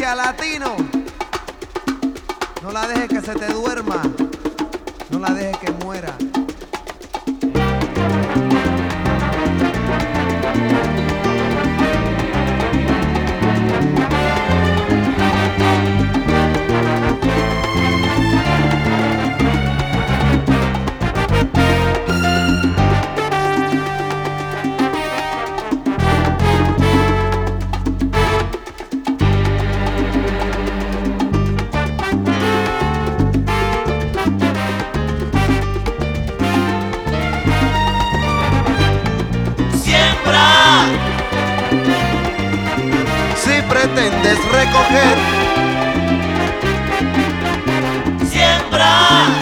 esencia, latino. No la dejes que se te duerma. No la dejes que muera.